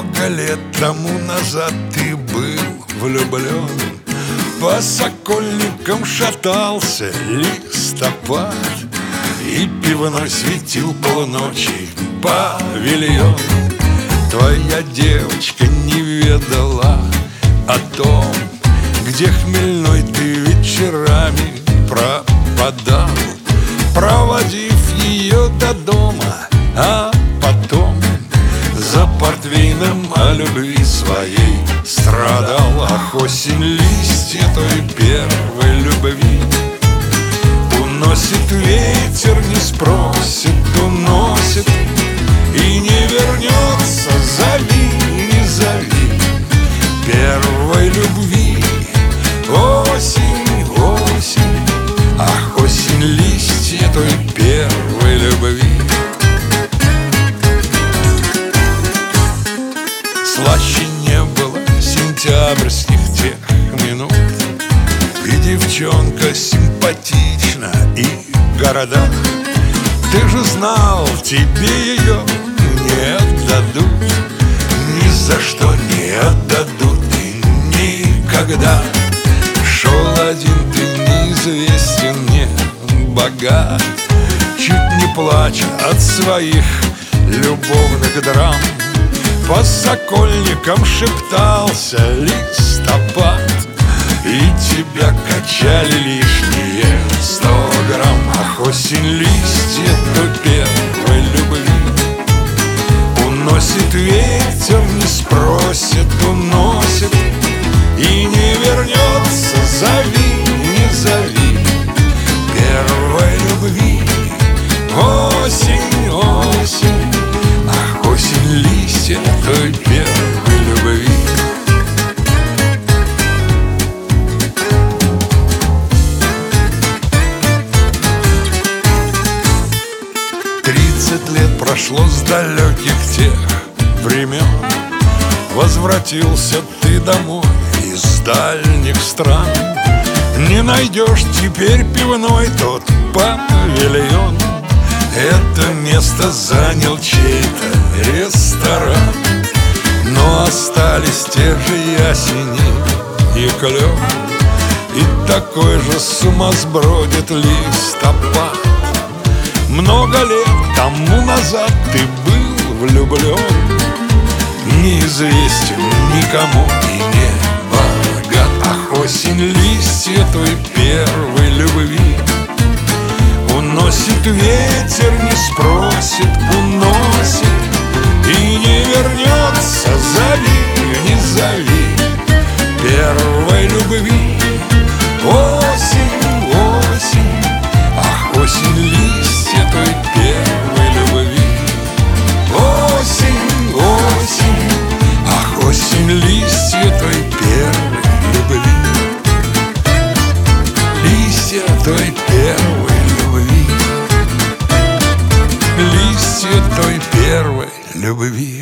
Много лет тому назад ты был влюблен, по сокольникам шатался листопад, и пивной светил полночи павильон. Твоя девочка не ведала о том, где хмельной ты вечерами пропадал, проводив ее до дома, а потом за портвейном о любви своей страдал. Ах, осень, листья той первой любви уносит ветер, не спросит, уносит и не вернется. Зови, не зови первой любви. Осень, осень, ах, осень, листья той первой любви. Слаще не было сентябрьских тех минут, и девчонка симпатична, и города. Ты же знал, тебе ее не отдадут, ни за что не отдадут и никогда. Шел один ты, неизвестен, не богат, чуть не плача от своих любовных драм. По сокольникам шептался листопад, и тебя качали лишние 100 грамм. Ах, осень, листья той первой любви уносит ветер, не спросит, уносит и не вернется. Зови, не зови первой любви. Осень, осень, ах, осень, листья той первой любви. Лет прошло с далеких тех времен, возвратился ты домой из дальних стран. Не найдешь теперь пивной тот павильон, это место занял чей-то ресторан. Но остались те же ясени и клен, и такой же сумасбродит листопад. Много лет тому назад ты был влюблен, неизвестен никому и не богат. Ах, осень, листья той первой любви уносит ветер, не спросит, уносит и не вернется. Зови, не зови первой любви. Осень, осень, ах, осень, листья той первой любви. Осень, осень, ах, осень, листья той первой любви. Листья той первой любви. Листья той первой любви.